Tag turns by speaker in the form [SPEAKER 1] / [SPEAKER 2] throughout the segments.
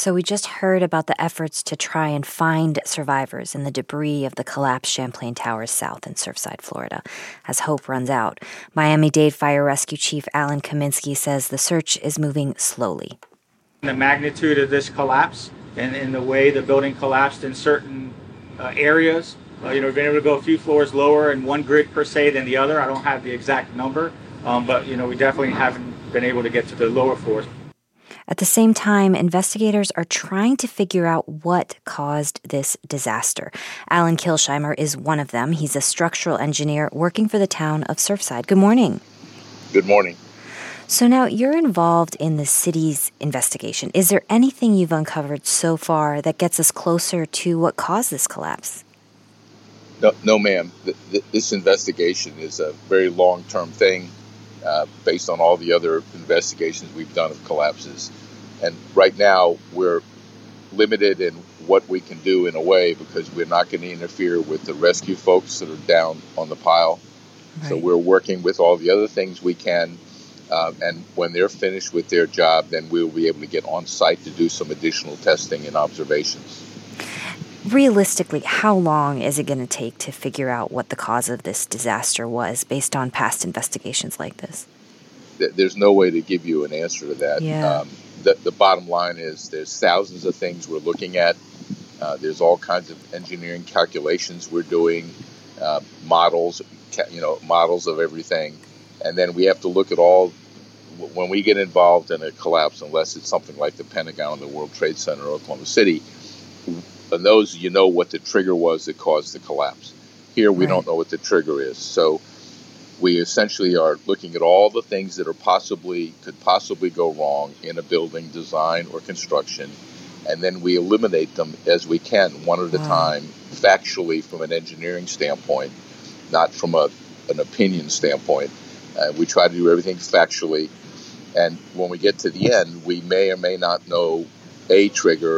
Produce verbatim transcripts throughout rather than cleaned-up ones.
[SPEAKER 1] So we just heard about the efforts to try and find survivors in the debris of the collapsed Champlain Towers south in Surfside, Florida, as hope runs out. Miami-Dade Fire Rescue Chief Alan Kaminsky says the search is moving slowly.
[SPEAKER 2] The magnitude of this collapse and in the way the building collapsed in certain uh, areas, uh, you know, we've been able to go a few floors lower in one grid per se than the other. I don't have the exact number, um, but you know, we definitely haven't been able to get to the lower floors.
[SPEAKER 1] At the same time, investigators are trying to figure out what caused this disaster. Alan Kilsheimer is one of them. He's a structural engineer working for the town of Surfside. Good morning.
[SPEAKER 3] Good morning.
[SPEAKER 1] So now you're involved in the city's investigation. Is there anything you've uncovered so far that gets us closer to what caused this collapse?
[SPEAKER 3] No, no ma'am. This investigation is a very long-term thing. Uh, based on all the other investigations we've done of collapses. And right now, we're limited in what we can do in a way because we're not going to interfere with the rescue folks that are down on the pile. Right. So we're working with all the other things we can. Uh, and when they're finished with their job, then we'll be able to get on site to do some additional testing and observations.
[SPEAKER 1] Realistically, how long is it going to take to figure out what the cause of this disaster was based on past investigations like this?
[SPEAKER 3] There's no way to give you an answer to that.
[SPEAKER 1] Yeah.
[SPEAKER 3] Um, the, the bottom line is there's thousands of things we're looking at. Uh, there's all kinds of engineering calculations we're doing, uh, models, you know, models of everything. And then we have to look at all, when we get involved in a collapse, unless it's something like the Pentagon, the World Trade Center, or Oklahoma City, and those, you know what the trigger was that caused the collapse. Here, we right. don't know what the trigger is. So we essentially are looking at all the things that are possibly, could possibly go wrong in a building design or construction, and then we eliminate them as we can, one at wow. a time, factually from an engineering standpoint, not from a, an opinion standpoint. Uh, we try to do everything factually, and when we get to the end, we may or may not know a trigger.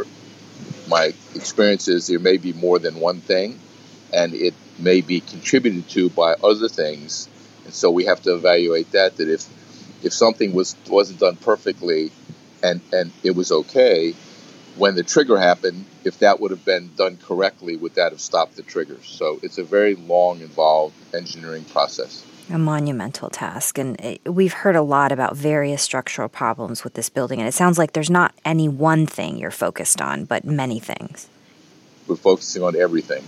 [SPEAKER 3] My experience is there may be more than one thing, and it may be contributed to by other things. And so we have to evaluate that, that if if something was, wasn't done perfectly and, and it was okay, when the trigger happened, if that would have been done correctly, would that have stopped the triggers? So it's a very long, involved engineering process.
[SPEAKER 1] A monumental task. And we've heard a lot about various structural problems with this building, and it sounds like there's not any one thing you're focused on, but many things.
[SPEAKER 3] We're focusing on everything.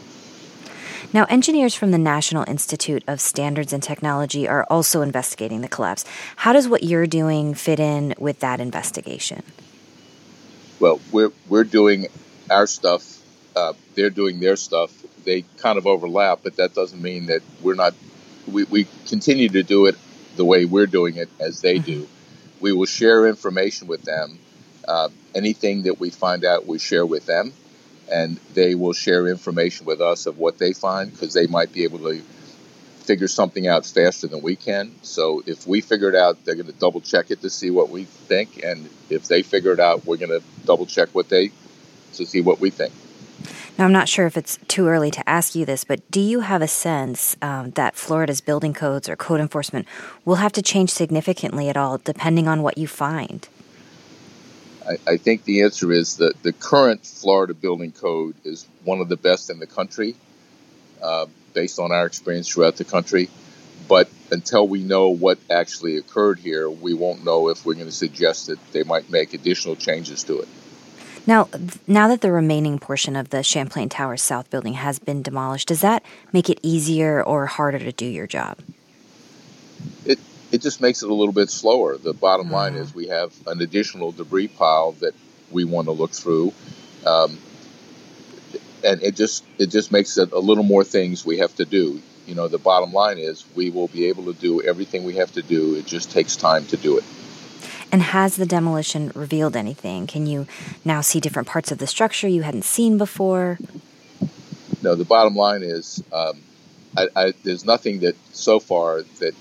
[SPEAKER 1] Now, engineers from the National Institute of Standards and Technology are also investigating the collapse. How does what you're doing fit in with that investigation?
[SPEAKER 3] Well, we're we're doing our stuff. Uh, they're doing their stuff. They kind of overlap, but that doesn't mean that we're not. We, we continue to do it the way we're doing it as they mm-hmm. do. We will share information with them. Uh, anything that we find out, we share with them. And they will share information with us of what they find because they might be able to figure something out faster than we can. So if we figure it out, they're going to double check it to see what we think. And if they figure it out, we're going to double check what they to see what we think.
[SPEAKER 1] Now, I'm not sure if it's too early to ask you this, but do you have a sense um, that Florida's building codes or code enforcement will have to change significantly at all depending on what you find?
[SPEAKER 3] I think the answer is that the current Florida building code is one of the best in the country, uh, based on our experience throughout the country. But until we know what actually occurred here, we won't know if we're going to suggest that they might make additional changes to it.
[SPEAKER 1] Now, now that the remaining portion of the Champlain Towers South building has been demolished, does that make it easier or harder to do your job?
[SPEAKER 3] It It just makes it a little bit slower. The bottom mm. line is we have an additional debris pile that we want to look through, um, and it just it just makes it a little more things we have to do. You know, the bottom line is we will be able to do everything we have to do. It just takes time to do it.
[SPEAKER 1] And has the demolition revealed anything? Can you now see different parts of the structure you hadn't seen before?
[SPEAKER 3] No, the bottom line is um, I, I, there's nothing that so far that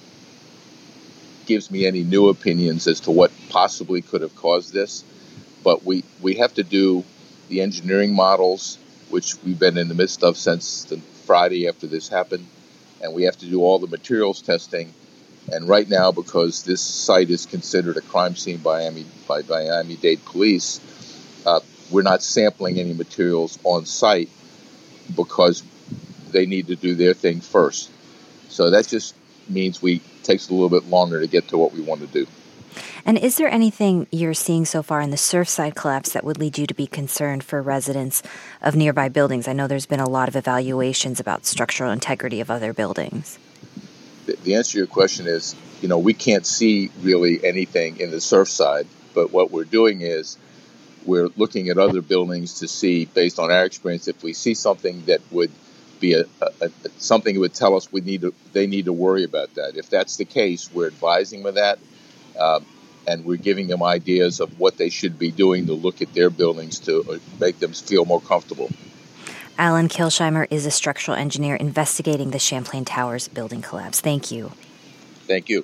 [SPEAKER 3] gives me any new opinions as to what possibly could have caused this. But we, we have to do the engineering models, which we've been in the midst of since the Friday after this happened. And we have to do all the materials testing. And right now, because this site is considered a crime scene by Miami, by Miami-Dade police, uh, we're not sampling any materials on site because they need to do their thing first. So that just means we takes a little bit longer to get to what we want to do.
[SPEAKER 1] And is there anything you're seeing so far in the Surfside collapse that would lead you to be concerned for residents of nearby buildings? I know there's been a lot of evaluations about structural integrity of other buildings.
[SPEAKER 3] The, the answer to your question is, you know, we can't see really anything in the Surfside, but what we're doing is we're looking at other buildings to see, based on our experience, if we see something that would be a, a, a something that would tell us we need to, they need to worry about that. If that's the case, we're advising them of that. Um, and we're giving them ideas of what they should be doing to look at their buildings to make them feel more comfortable.
[SPEAKER 1] Alan Kilsheimer is a structural engineer investigating the Champlain Towers building collapse. Thank you.
[SPEAKER 3] Thank you.